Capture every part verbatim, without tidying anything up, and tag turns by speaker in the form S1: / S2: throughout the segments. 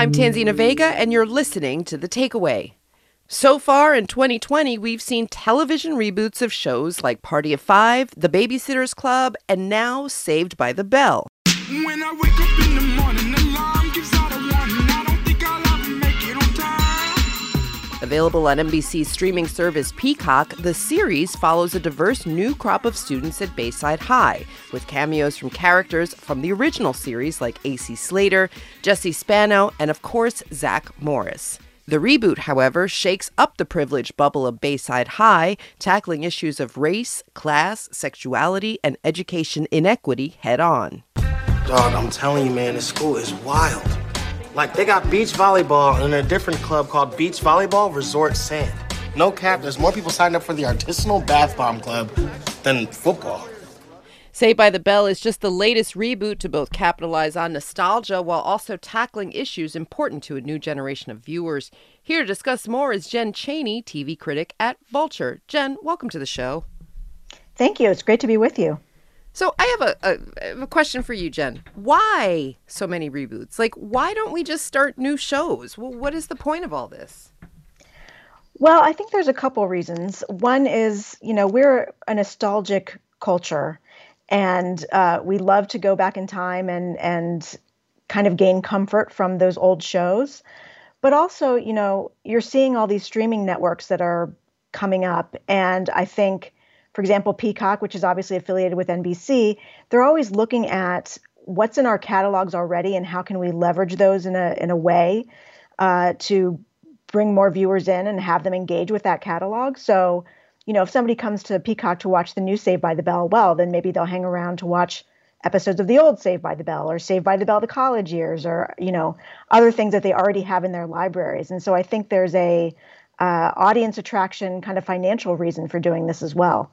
S1: I'm Tanzina Vega, and you're listening to The Takeaway. So far in twenty twenty, we've seen television reboots of shows like Party of Five, The Babysitter's Club, and now Saved by the Bell.
S2: When I wake up in the morning, the alarm gives out a warning. I don't think I'll ever make it on time.
S1: Available on N B C's streaming service Peacock, the series follows a diverse new crop of students at Bayside High, with cameos from characters from the original series like A C Slater, Jesse Spano, and of course, Zach Morris. The reboot, however, shakes up the privileged bubble of Bayside High, tackling issues of race, class, sexuality, and education inequity head-on.
S3: Dog, I'm telling you, man, this school is wild. Like, they got beach volleyball in a different club called Beach Volleyball Resort Sand. No cap, there's more people signed up for the artisanal bath bomb club than football.
S1: Saved by the Bell is just the latest reboot to both capitalize on nostalgia while also tackling issues important to a new generation of viewers. Here to discuss more is Jen Chaney, T V critic at Vulture. Jen, welcome to the show.
S4: Thank you. It's great to be with you.
S1: So I have a, a, a question for you, Jen. Why so many reboots? Like, why don't we just start new shows? Well, what is the point of all this?
S4: Well, I think there's a couple reasons. One is, you know, we're a nostalgic culture. And uh, we love to go back in time and and kind of gain comfort from those old shows. But also, you know, you're seeing all these streaming networks that are coming up. And I think, for example, Peacock, which is obviously affiliated with N B C, they're always looking at what's in our catalogs already and how can we leverage those in a in a way uh, to bring more viewers in and have them engage with that catalog. So, you know, if somebody comes to Peacock to watch the new Saved by the Bell, well, then maybe they'll hang around to watch episodes of the old Saved by the Bell or Saved by the Bell the college years or, you know, other things that they already have in their libraries. And so I think there's a uh, audience attraction kind of financial reason for doing this as well.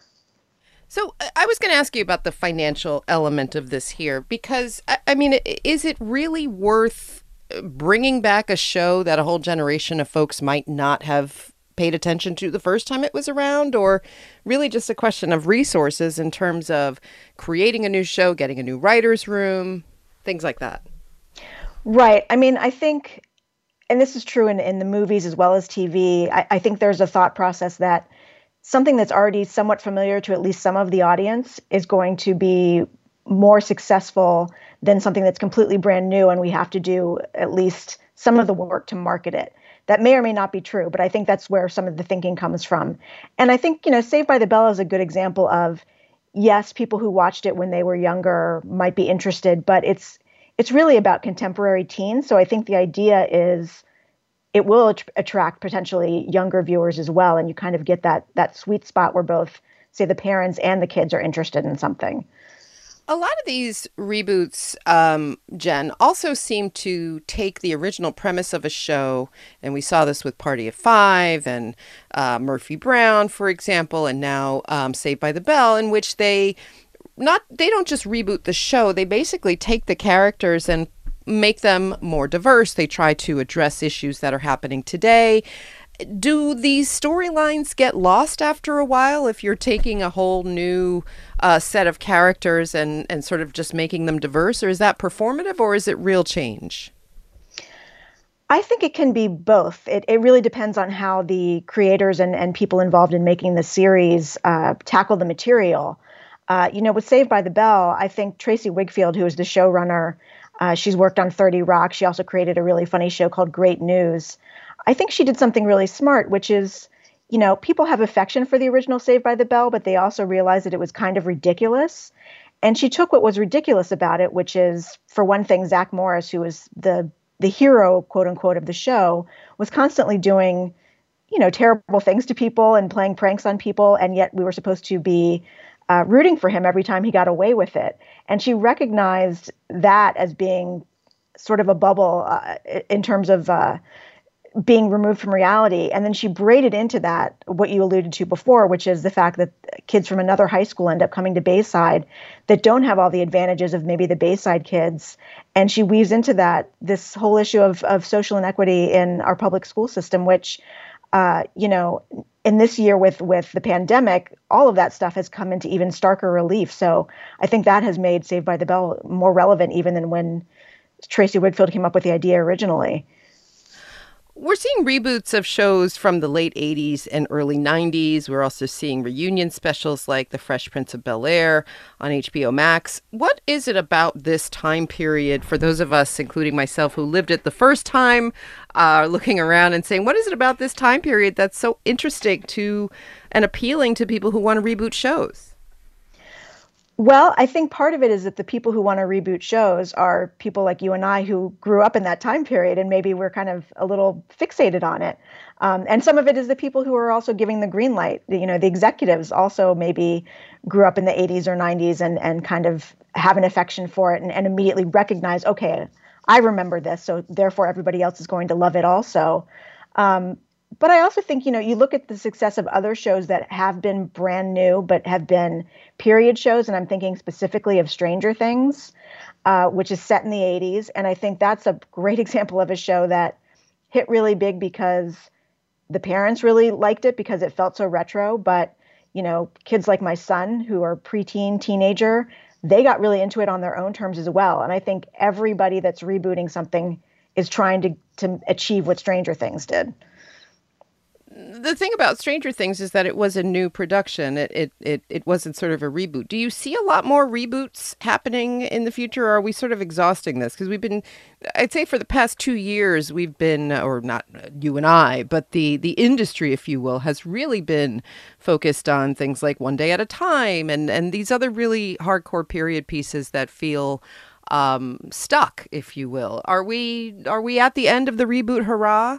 S1: So I was going to ask you about the financial element of this here, because, I mean, is it really worth bringing back a show that a whole generation of folks might not have paid attention to the first time it was around, or really just a question of resources in terms of creating a new show, getting a new writer's room, things like that?
S4: Right. I mean, I think, and this is true in, in the movies as well as T V, I, I think there's a thought process that something that's already somewhat familiar to at least some of the audience is going to be more successful than something that's completely brand new and we have to do at least some of the work to market it. That may or may not be true, but I think that's where some of the thinking comes from. And I think, you know, Saved by the Bell is a good example of, yes, people who watched it when they were younger might be interested, but it's it's really about contemporary teens. So I think the idea is it will at- attract potentially younger viewers as well. And you kind of get that that sweet spot where both, say, the parents and the kids are interested in something.
S1: A lot of these reboots, um, Jen, also seem to take the original premise of a show, and we saw this with Party of Five and uh, Murphy Brown, for example, and now um, Saved by the Bell, in which they not they don't just reboot the show, they basically take the characters and make them more diverse. They try to address issues that are happening today. Do these storylines get lost after a while if you're taking a whole new uh, set of characters and, and sort of just making them diverse? Or is that performative, or is it real change?
S4: I think it can be both. It it really depends on how the creators and, and people involved in making the series uh, tackle the material. Uh, you know, with Saved by the Bell, I think Tracy Wigfield, who is the showrunner, uh, she's worked on thirty Rock. She also created a really funny show called Great News. I think she did something really smart, which is, you know, people have affection for the original Saved by the Bell, but they also realized that it was kind of ridiculous. And she took what was ridiculous about it, which is, for one thing, Zach Morris, who was the the hero, quote unquote, of the show, was constantly doing, you know, terrible things to people and playing pranks on people. And yet we were supposed to be uh, rooting for him every time he got away with it. And she recognized that as being sort of a bubble uh, in terms of uh, being removed from reality. And then she braided into that what you alluded to before, which is the fact that kids from another high school end up coming to Bayside that don't have all the advantages of maybe the Bayside kids. And she weaves into that this whole issue of, of social inequity in our public school system, which, uh, you know, in this year with, with the pandemic, all of that stuff has come into even starker relief. So I think that has made Saved by the Bell more relevant even than when Tracy Whitfield came up with the idea originally.
S1: We're seeing reboots of shows from the late eighties and early nineties. We're also seeing reunion specials like The Fresh Prince of Bel-Air on H B O Max. What is it about this time period for those of us, including myself, who lived it the first time, uh, looking around and saying, what is it about this time period that's so interesting to and appealing to people who want to reboot shows?
S4: Well, I think part of it is that the people who want to reboot shows are people like you and I who grew up in that time period, and maybe we're kind of a little fixated on it. Um, and some of it is the people who are also giving the green light. You know, the executives also maybe grew up in the eighties or nineties and, and kind of have an affection for it and, and immediately recognize, okay, I remember this, so therefore everybody else is going to love it also. Um, But I also think, you know, you look at the success of other shows that have been brand new, but have been period shows. And I'm thinking specifically of Stranger Things, uh, which is set in the eighties. And I think that's a great example of a show that hit really big because the parents really liked it because it felt so retro. But, you know, kids like my son who are preteen, teenager, they got really into it on their own terms as well. And I think everybody that's rebooting something is trying to, to achieve what Stranger Things did.
S1: The thing about Stranger Things is that it was a new production. It, it it it wasn't sort of a reboot. Do you see a lot more reboots happening in the future, or are we sort of exhausting this? Because we've been, I'd say for the past two years, we've been, or not you and I, but the, the industry, if you will, has really been focused on things like One Day at a Time and, and these other really hardcore period pieces that feel um, stuck, if you will. Are we are we at the end of the reboot hurrah?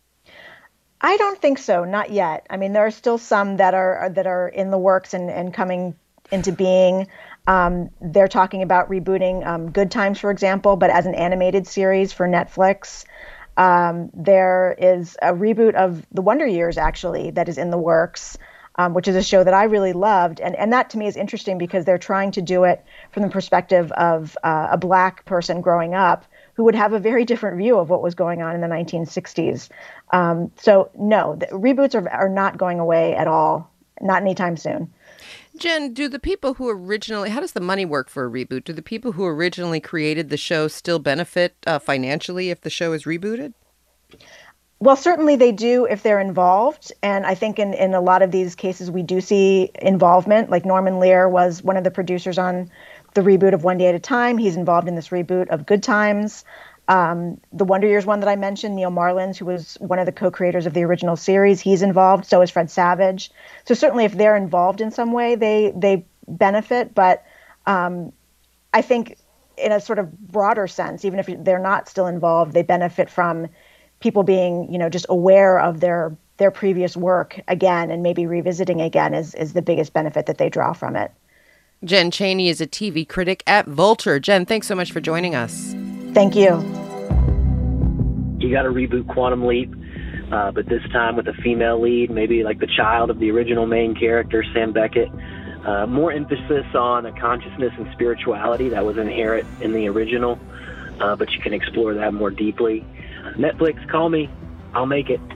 S4: I don't think so, not yet. I mean, there are still some that are that are in the works and, and coming into being. Um, they're talking about rebooting um, Good Times, for example, but as an animated series for Netflix. Um, there is a reboot of The Wonder Years, actually, that is in the works, um, which is a show that I really loved. And, and that, to me, is interesting because they're trying to do it from the perspective of uh, a Black person growing up who would have a very different view of what was going on in the nineteen sixties. Um, so no, the reboots are, are not going away at all, not anytime soon.
S1: Jen, do the people who originally, how does the money work for a reboot? Do the people who originally created the show still benefit uh, financially if the show is rebooted?
S4: Well, certainly they do if they're involved. And I think in, in a lot of these cases, we do see involvement. Like Norman Lear was one of the producers on the reboot of One Day at a Time. He's involved in this reboot of Good Times. Um, the Wonder Years one that I mentioned, Neil Marlins, who was one of the co-creators of the original series, he's involved. So is Fred Savage. So certainly if they're involved in some way, they they benefit. But um, I think in a sort of broader sense, even if they're not still involved, they benefit from people being, you know, just aware of their their previous work again and maybe revisiting again is, is the biggest benefit that they draw from it.
S1: Jen Chaney is a T V critic at Vulture. Jen, thanks so much for joining us.
S4: Thank you.
S5: You got to reboot Quantum Leap, uh, but this time with a female lead, maybe like the child of the original main character, Sam Beckett. Uh, more emphasis on a consciousness and spirituality that was inherent in the original, uh, but you can explore that more deeply. Netflix, call me. I'll make it.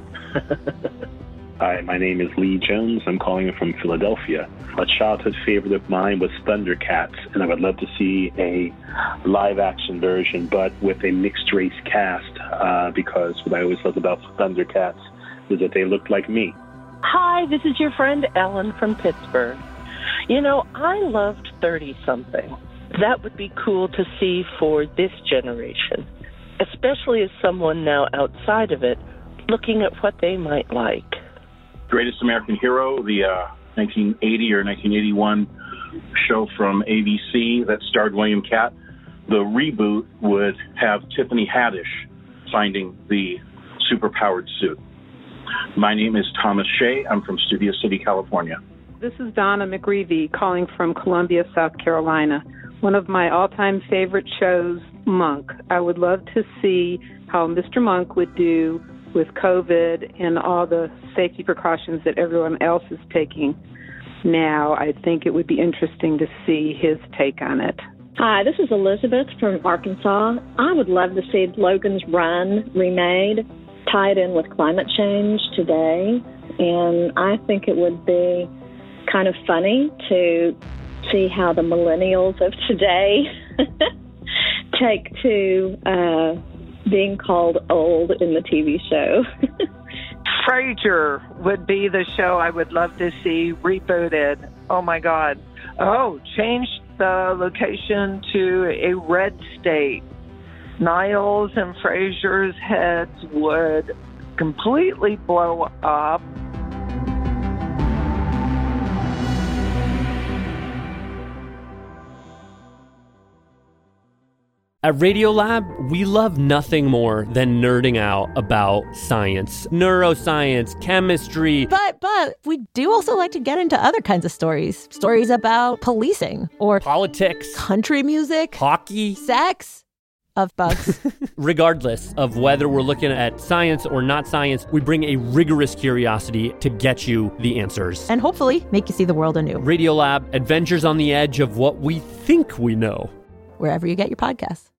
S6: Hi, my name is Lee Jones. I'm calling from Philadelphia. A childhood favorite of mine was Thundercats, and I would love to see a live-action version, but with a mixed-race cast, uh, because what I always loved about Thundercats was that they looked like me.
S7: Hi, this is your friend Ellen from Pittsburgh. You know, I loved thirty-something. That would be cool to see for this generation, especially as someone now outside of it, looking at what they might like.
S8: Greatest American Hero, the uh, nineteen eighty or nineteen eighty-one show from A B C that starred William Catt. The reboot would have Tiffany Haddish finding the superpowered suit. My name is Thomas Shea. I'm from Studio City, California.
S9: This is Donna McGreevy calling from Columbia, South Carolina. One of my all-time favorite shows, Monk. I would love to see how Mister Monk would do with COVID and all the safety precautions that everyone else is taking now. I think it would be interesting to see his take on it.
S10: Hi, this is Elizabeth from Arkansas. I would love to see Logan's Run remade, tied in with climate change today. And I think it would be kind of funny to see how the millennials of today take to uh, being called old in the T V show.
S7: Frasier would be the show I would love to see rebooted. Oh, my God. Oh, change the location to a red state. Niles and Frasier's heads would completely blow up.
S11: At Radiolab, we love nothing more than nerding out about science, neuroscience, chemistry.
S12: But, but we do also like to get into other kinds of stories. Stories about policing or
S11: politics,
S12: country music,
S11: hockey,
S12: sex, of bugs.
S11: Regardless of whether we're looking at science or not science, we bring a rigorous curiosity to get you the answers.
S12: And hopefully make you see the world anew.
S11: Radiolab, adventures on the edge of what we think we know.
S12: Wherever you get your podcasts.